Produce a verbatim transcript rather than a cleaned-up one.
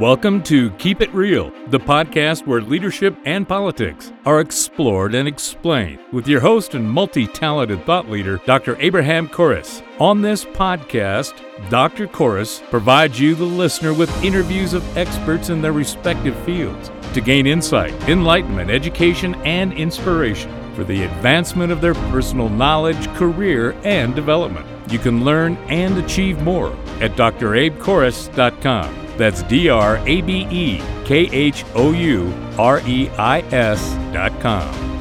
Welcome to Keep It Real, the podcast where leadership and politics are explored and explained with your host and multi-talented thought leader, Doctor Abraham Corris. On this podcast, Doctor Corris provides you, the listener, with interviews of experts in their respective fields to gain insight, enlightenment, education, and inspiration for the advancement of their personal knowledge, career, and development. You can learn and achieve more at d r abe corris dot com. That's D R A B E K H O U R E I S dot com.